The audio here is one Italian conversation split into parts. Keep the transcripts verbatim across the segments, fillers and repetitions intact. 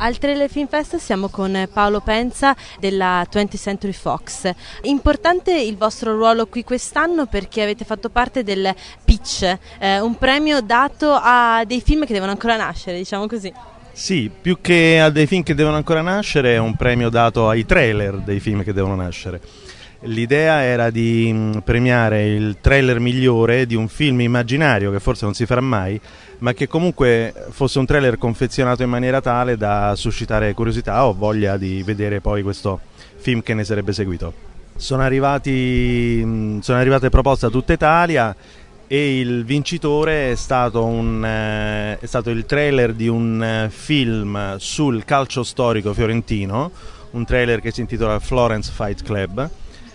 Al Trailer Film Fest siamo con Paolo Penza della twentieth Century Fox. Importante il vostro ruolo qui quest'anno perché avete fatto parte del Pitch, eh, un premio dato a dei film che devono ancora nascere, diciamo così. Sì, più che a dei film che devono ancora nascere è un premio dato ai trailer dei film che devono nascere. L'idea era di premiare il trailer migliore di un film immaginario che forse non si farà mai, ma che comunque fosse un trailer confezionato in maniera tale da suscitare curiosità o voglia di vedere poi questo film che ne sarebbe seguito. Sono arrivati, sono arrivate proposte da tutta Italia e il vincitore è stato, un, eh, è stato il trailer di un eh, film sul calcio storico fiorentino, un trailer che si intitola Florence Fight Club,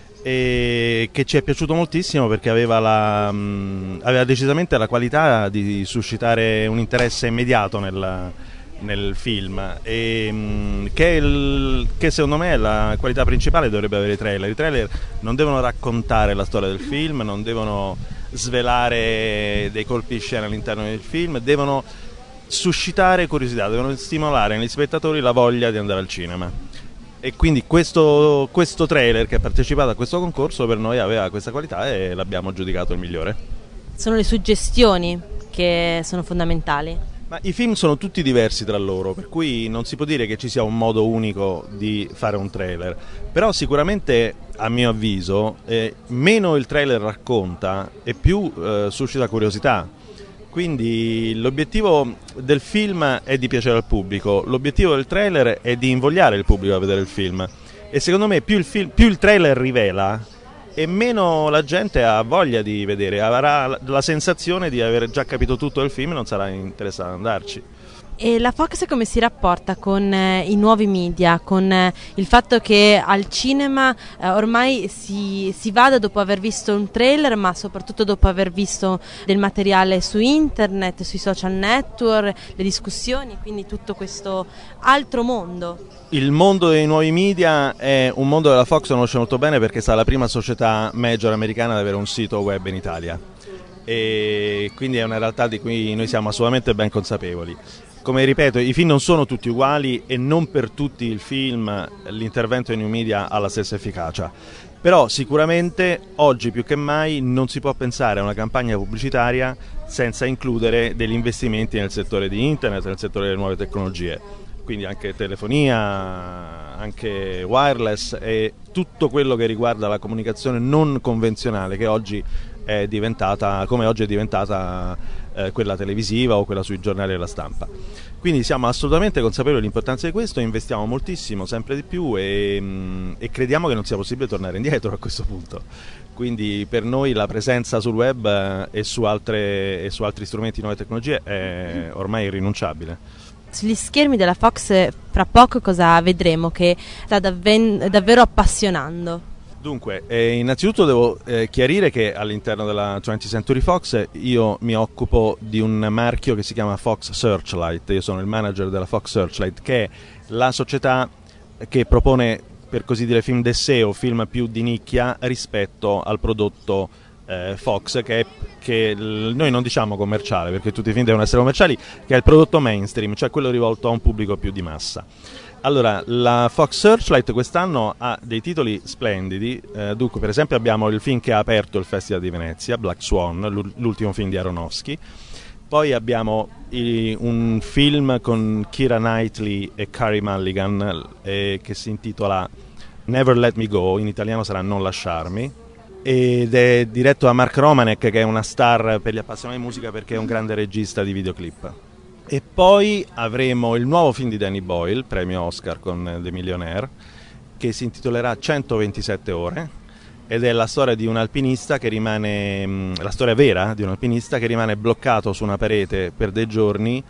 e che ci è piaciuto moltissimo perché aveva, la, mh, aveva decisamente la qualità di suscitare un interesse immediato nel, nel film e, mh, che, il, che secondo me è la qualità principale dovrebbe avere i trailer. I trailer non devono raccontare la storia del film, non devono svelare dei colpi di scena all'interno del film, devono suscitare curiosità, devono stimolare negli spettatori la voglia di andare al cinema. E quindi questo, questo trailer che ha partecipato a questo concorso per noi aveva questa qualità e l'abbiamo giudicato il migliore. Sono le suggestioni che sono fondamentali. Ma i film sono tutti diversi tra loro, per cui non si può dire che ci sia un modo unico di fare un trailer. Però sicuramente, a mio avviso, eh, meno il trailer racconta e più eh, suscita curiosità. Quindi l'obiettivo del film è di piacere al pubblico, l'obiettivo del trailer è di invogliare il pubblico a vedere il film e secondo me più il, film, più il trailer rivela e meno la gente ha voglia di vedere, avrà la sensazione di aver già capito tutto del film e non sarà interessata ad andarci. E la Fox come si rapporta con eh, i nuovi media, con eh, il fatto che al cinema eh, ormai si, si vada dopo aver visto un trailer, ma soprattutto dopo aver visto del materiale su internet, sui social network, le discussioni, quindi tutto questo altro mondo? Il mondo dei nuovi media è un mondo che la Fox conosce molto bene perché è stata la prima società major americana ad avere un sito web in Italia e quindi è una realtà di cui noi siamo assolutamente ben consapevoli. Come ripeto, i film non sono tutti uguali e non per tutti il film l'intervento dei new media ha la stessa efficacia. Però sicuramente oggi più che mai non si può pensare a una campagna pubblicitaria senza includere degli investimenti nel settore di internet, nel settore delle nuove tecnologie. Quindi anche telefonia, anche wireless e tutto quello che riguarda la comunicazione non convenzionale che oggi è diventata, come oggi è diventata eh, quella televisiva o quella sui giornali della stampa. Quindi siamo assolutamente consapevoli dell'importanza di questo, investiamo moltissimo, sempre di più e, mh, e crediamo che non sia possibile tornare indietro a questo punto. Quindi per noi la presenza sul web eh, e, su altre, e su altri strumenti di nuove tecnologie è ormai irrinunciabile. Sugli schermi della Fox fra poco cosa vedremo che sta davven- davvero appassionando? Dunque, eh, innanzitutto devo eh, chiarire che all'interno della twentieth Century Fox io mi occupo di un marchio che si chiama Fox Searchlight, io sono il manager della Fox Searchlight, che è la società che propone, per così dire, film d'essere o film più di nicchia rispetto al prodotto eh, Fox, che, è, che l- noi non diciamo commerciale, perché tutti i film devono essere commerciali, che è il prodotto mainstream, cioè quello rivolto a un pubblico più di massa. Allora, la Fox Searchlight quest'anno ha dei titoli splendidi, eh, dunque per esempio abbiamo il film che ha aperto il Festival di Venezia, Black Swan, l'ultimo film di Aronofsky, poi abbiamo i, un film con Keira Knightley e Carey Mulligan eh, che si intitola Never Let Me Go, in italiano sarà Non lasciarmi, ed è diretto da Mark Romanek, che è una star per gli appassionati di musica perché è un grande regista di videoclip. E poi avremo il nuovo film di Danny Boyle, premio Oscar con The Millionaire, che si intitolerà centoventisette ore ed è la storia di un alpinista che rimane, la storia vera di un alpinista che rimane bloccato su una parete per dei giorni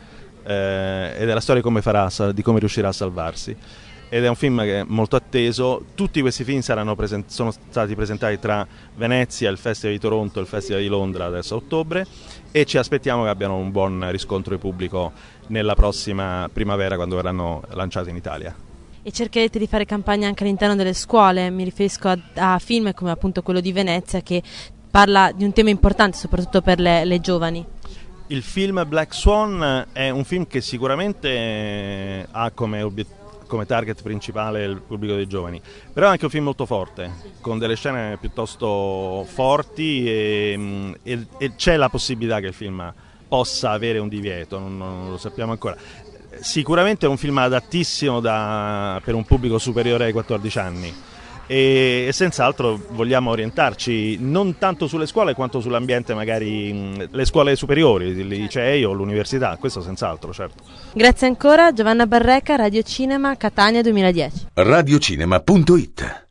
eh, ed è la storia di come, farà, di come riuscirà a salvarsi. Ed è un film che è molto atteso. Tutti questi film saranno present- sono stati presentati tra Venezia, il Festival di Toronto e il Festival di Londra adesso a ottobre e ci aspettiamo che abbiano un buon riscontro di pubblico nella prossima primavera quando verranno lanciati in Italia. E cercherete di fare campagna anche all'interno delle scuole, mi riferisco a, a film come appunto quello di Venezia che parla di un tema importante soprattutto per le, le giovani. Il film Black Swan è un film che sicuramente ha come obiettivo come target principale il pubblico dei giovani, però è anche un film molto forte, con delle scene piuttosto forti e, e, e c'è la possibilità che il film possa avere un divieto, non, non lo sappiamo ancora. Sicuramente è un film adattissimo da, per un pubblico superiore ai quattordici anni e, e senz'altro vogliamo orientarci non tanto sulle scuole quanto sull'ambiente, magari le scuole superiori, i licei o l'università, questo senz'altro, certo. Grazie ancora, Giovanna Barreca, Radio Cinema, Catania duemiladieci. radiocinema punto it